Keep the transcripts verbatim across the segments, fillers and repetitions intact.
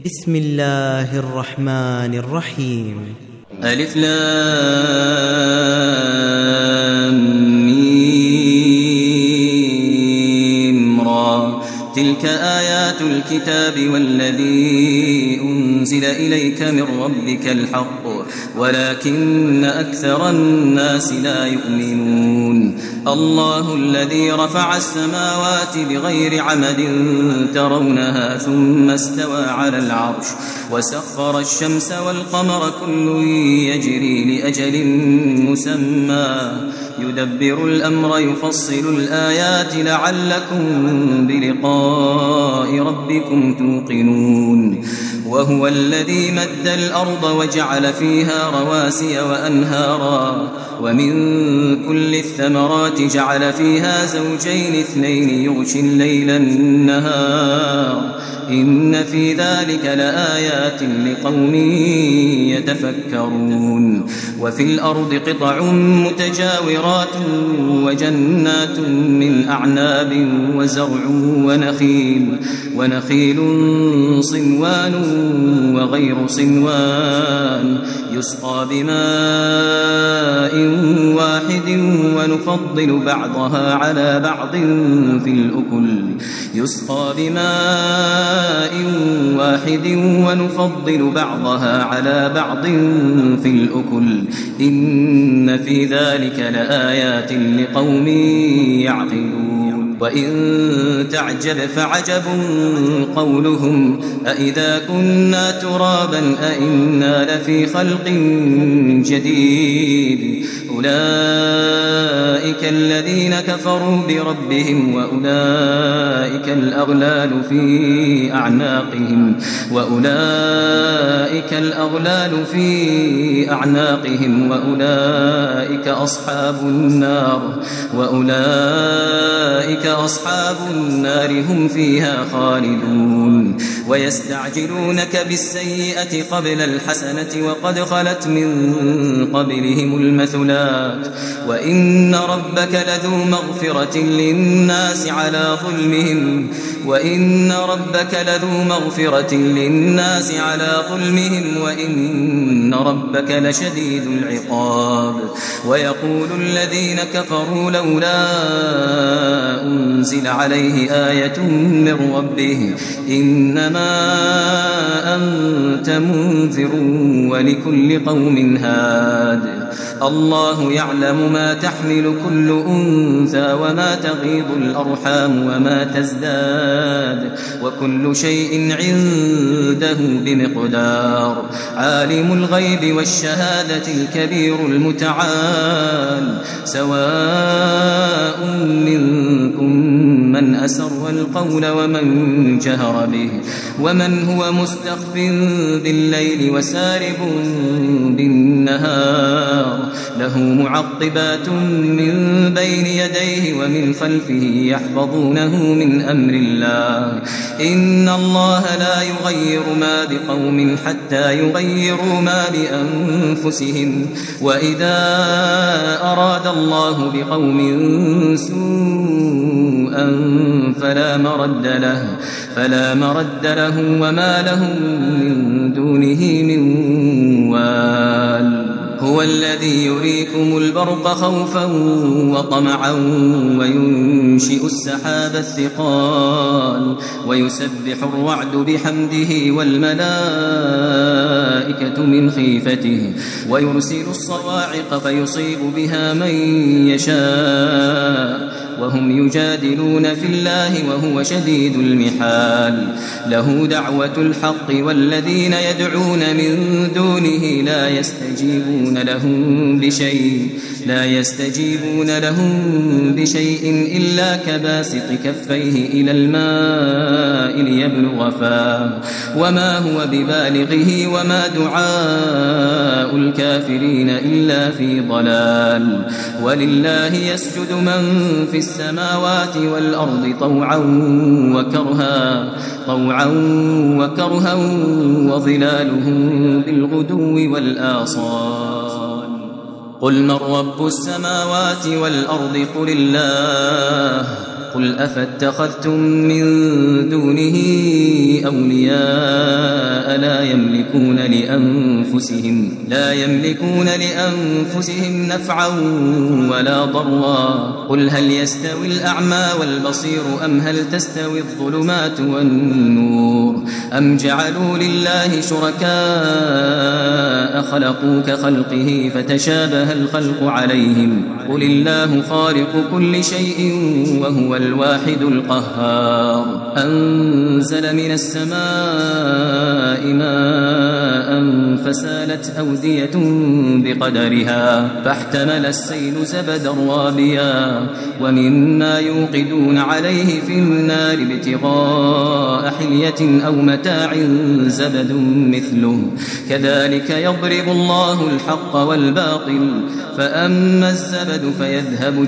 بسم الله الرحمن الرحيم. ألف لام ميم را تلك آيات الكتاب والذي أنزل إليك من ربك الحق ولكن أكثر الناس لا يؤمنون. الله الذي رفع السماوات بغير عمد ترونها ثم استوى على العرش وسخر الشمس والقمر كل يجري لأجل مسمى يدبر الأمر يفصل الآيات لعلكم بلقاء ربكم توقنون. وهو الذي مد الأرض وجعل فيها رواسي وأنهارا ومن كل الثمرات جعل فيها زوجين اثنين يغشي الليل النهار إن في ذلك لآيات لقوم يتفكرون. وفي الأرض قطع متجاورات وجنات من أعناب وزرع ونخيل ونخيل صنوان وغير صنوان يسقى بماء واحد ونفضل بعضها على بعض في الأكل يسقى بماء واحد ونفضل بعضها على بعض في الأكل إن في ذلك لآيات لقوم يعقلون. وإن تعجب فعجب قولهم أإذا كنا ترابا أإنا لفي خلق جديد أولئك الذين كفروا بربهم وأولئك الأغلال في أعناقهم وأولئك الأغلال في أعناقهم وأولئك أصحاب النار وأولئك أصحاب النار هم فيها خالدون. ويستعجلونك بالسيئة قبل الحسنة وقد خلت من قبلهم المثلات وإن ربك لذو مغفرة للناس على ظلمهم وإن ربك لذو مغفرة للناس على ظلمهم وإن ربك لشديد العقاب. ويقول الذين كفروا لولا أنزل عليه آية من ربه إنما أنت منذر ولكل قوم هاد. الله يعلم ما تحمل كل أنثى وما تغيض الأرحام وما تزداد وكل شيء عنده بمقدار. عالم الغيب والشهادة الكبير المتعال سواء منكم من أسر القول ومن جهر به ومن هو مستخف بالليل وسارب بالنهار له معقبات من بين يديه ومن خلفه يحفظونه من أمر الله إن الله لا يغير ما بقوم حتى يغيروا ما بأنفسهم وإذا أراد الله بقوم سوءا فلا مرد له فلا مرد له وما لهم من دونه من وال. هو الذي يريكم البرق خوفا وطمعا وينشئ السحاب الثقال ويسبح الرعد بحمده والملائكة من خيفته ويرسل الصواعق فيصيب بها من يشاء وهم يجادلون في الله وهو شديد المحال. له دعوة الحق والذين يدعون من دونه لا يستجيبون لهم بشيء لا يستجيبون لهم بشيء إلا كباسط كفيه إلى الماء ليبلغ فاه وما هو ببالغه وما دعاء الكافرين إلا في ضلال. ولله يسجد من في السماوات والأرض طوعا وكرها طوعا وكرها وظلالهم بالغدو والآصال. قل من رب السماوات والأرض قل الله قل أفاتخذتم من دونه أولياء لا يملكون لأنفسهم لا يملكون لأنفسهم نفعا ولا ضرا قل هل يستوي الأعمى والبصير أم هل تستوي الظلمات والنور أم جعلوا لله شركاء خلقوا كخلقه فتشابه الخلق عليهم قل الله خالق كل شيء وهو الواحد القهار أنزل من السماء ماء فسالت أودية بقدرها فاحتمل السيل زبدا رابيا ومما يوقدون عليه في النار ابتغاء حلية أو متاع زبد مثله كذلك يضرب الله الحق والباطل فأما الزبد فيذهب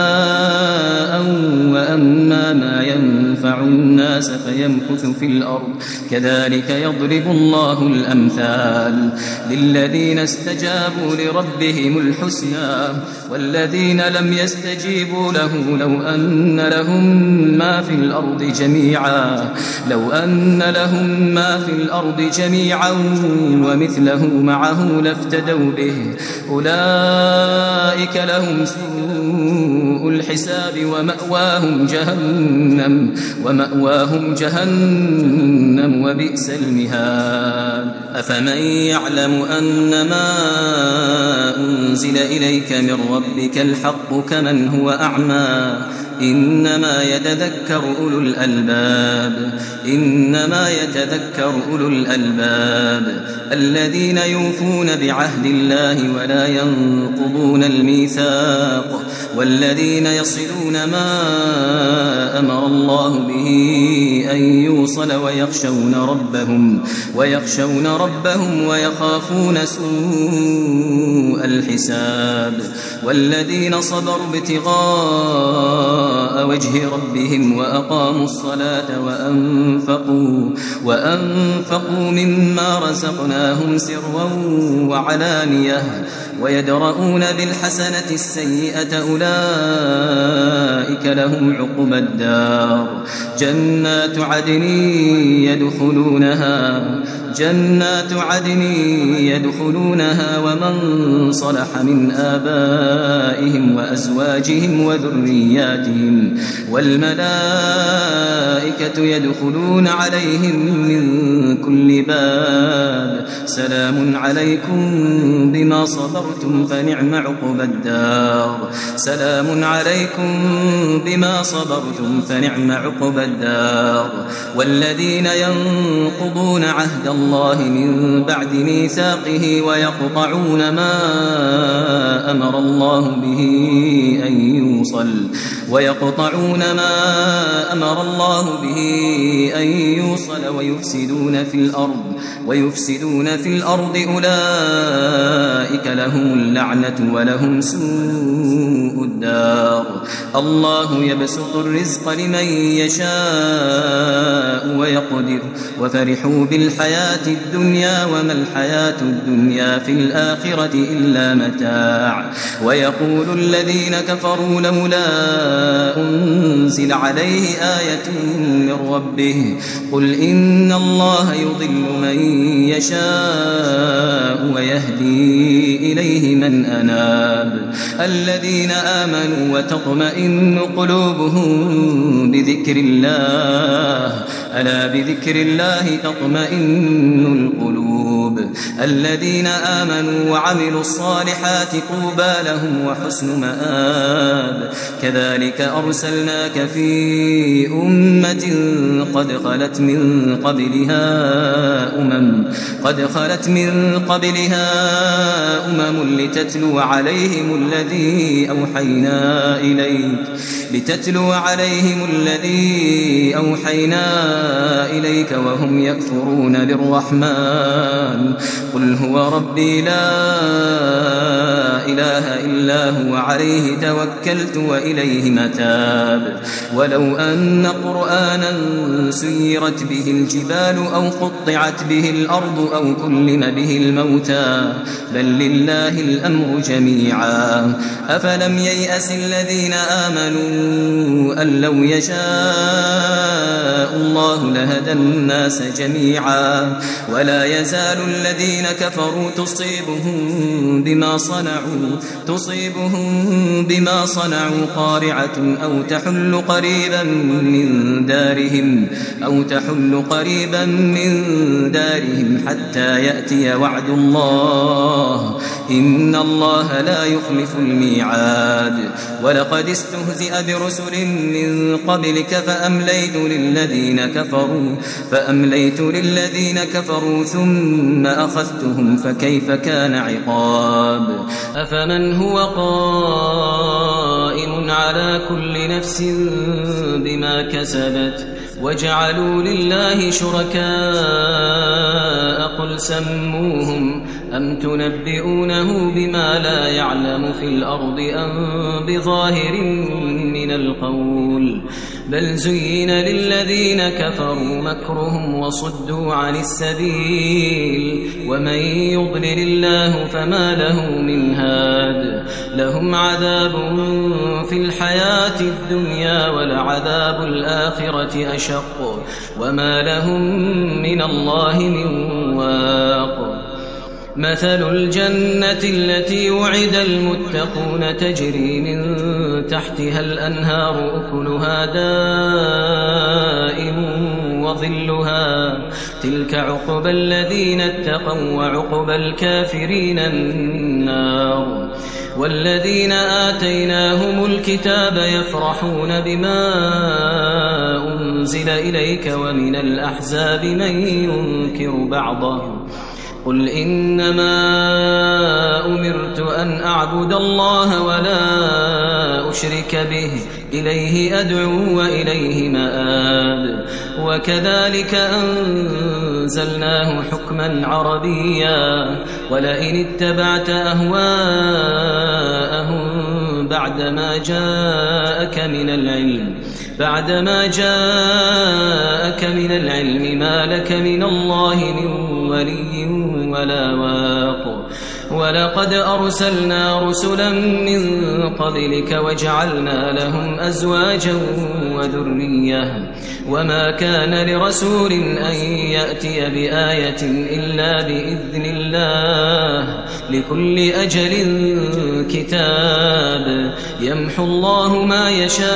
جفاء وأما ما ينفع الناس فيمكث في الأرض كذلك يضرب الله الأمثال للذين استجابوا لربهم الحسنى والذين لم يستجيبوا له لو أن لهم ما في الأرض جميعا لو أن لهم ما في الأرض جميعا ومثله معه لافتدوا به أولئك لهم سوء الحساب ومأواهم جهنم ومأواهم جهنم وبئس المهاد أفمن يعلم أن ما أنزل إليك من ربك الحق كمن هو أعمى إنما يتذكر أولو الألباب إنما يتذكر أولو الألباب الذين يوفون بعهد الله ولا ينقضون الميثاق والذين يصلون ما أمر الله به أن يوصل ويخشون ربهم ويخشون ربهم ويخافون سوء الحساب والذين صبروا ابتغاء وجه ربهم وأقاموا الصلاة وأنفقوا وأنفقوا مما رزقناهم سرا وعلانية ويدرؤون بالحسنة السيئة أولئك لهم عقبى الدار جنات عدن يدخلونها جنات عدن يدخلونها ومن صلح من آبائهم وأزواجهم وذرياتهم والملائكة يدخلون عليهم من كل باب سلام عليكم بما صبرتم فنعم عقبى الدار سلام عليكم بما صبرتم فنعم عقبى الدار والذين ينقضون عهد الله من بعد ميثاقه ويقطعون ما أمر الله به أن يوصل ويقطعون ما أمر الله به أن يوصل ويفسدون في الأرض ويفسدون في الأرض أولئك لهم اللعنة ولهم سوء الدار الله يبسط الرزق لمن يشاء ويقدر وفرحوا بالحياة الدنيا وما الحياة الدنيا في الآخرة إلا متاع ويقول الذين كفروا لولا أنزل عليه آية من ربه قل إن الله يضل من يشاء ويهدي إليه من أناب الذين آمنوا وتطمئن قلوبهم بذكر الله ألا بذكر الله تطمئن القلوب الذين آمنوا وعملوا الصالحات طوبى لهم وحسن مآب كذلك أرسلناك في أمة قد خلت من قبلها أمم قد خلت من قبلها أمم لتتلو عليهم الذي أوحينا إليك لتتلو عليهم الذي أوحينا إليك وهم يكفرون بالرحمن قل هو ربي لا إله إلا هو عليه توكلت وإليه متاب ولو أن قرآنا سيرت به الجبال أو قطعت به الأرض أو كلم به الموتى بل لله الأمر جميعا أفلم ييأس الذين آمنوا أن لو يشاء الله لهدى الناس جميعا ولا يزال الذين كفروا تصيبهم بما صنعوا تصيبهم بما صنعوا قارعة أو تحل قريبا من دارهم أو تحل قريبا من دارهم حتى يأتي وعد الله إن الله لا يخلف الميعاد ولقد استهزئ برسل من قبلك فأمليت للذين كفروا فأمليت للذين كفروا ثم أخذتهم فكيف كان عقاب أفمن هو قائم على كل نفس بما كسبت وجعلوا لله شركاء قل سموهم أم تنبئونه بما لا يعلم في الأرض أم بظاهر من القول بل زين للذين كفروا مكرهم وصدوا عن السبيل ومن يضلل الله فما له من هاد لهم عذاب في الحياة الدنيا ولعذاب الآخرة أشق وما لهم من الله من واق مثل الجنة التي وعد المتقون تجري من تحتها الأنهار أكلها دائم وظلها تلك عقبى الذين اتقوا وعقبى الكافرين النار والذين آتيناهم الكتاب يفرحون بما أنزل إليك ومن الأحزاب من ينكر بعضه قل إنما أمرت أن أعبد الله ولا أشرك به إليه أدعو وإليه مآب وكذلك أنزلناه حكما عربيا ولئن اتبعت أهواءهم بعدما جاءك من العلم بعدما جاءك من العلم ما لك من الله من ولي ولا واق ولقد أرسلنا رسلا من قبلك وجعلنا لهم أزواجا وذرية وما كان لرسول أن يأتي بآية إلا بإذن الله لكل أجل كتاب يمحو الله ما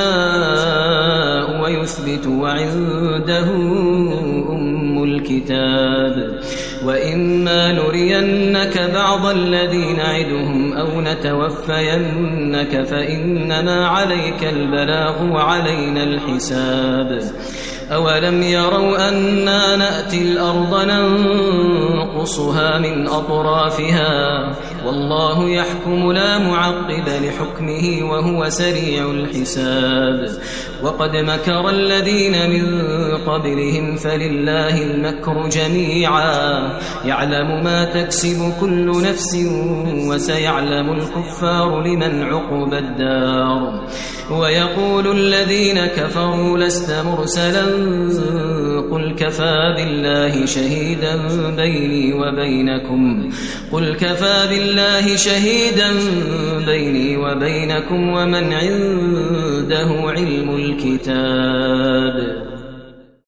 يشاء ويثبت وعنده أم الكتاب وإما نرينك بعض الذي نعدهم أو نتوفينك فإنما عليك البلاغ وعلينا الحساب أولم يروا أنا نأتي الأرض ننقصها من أطرافها والله يحكم لا معقب لحكمه وهو سريع الحساب وقد مكر الذين من قبلهم فلله المكر جميعا يعلم ما تكسب كل نفس وسيعلم الكفار لمن عقب الدار ويقول الذين كفروا لست مرسلا قل كفى بالله شهيدا بيني وبينكم قل كفى بالله شهيدا بيني وبينكم ومن عنده علم الكتاب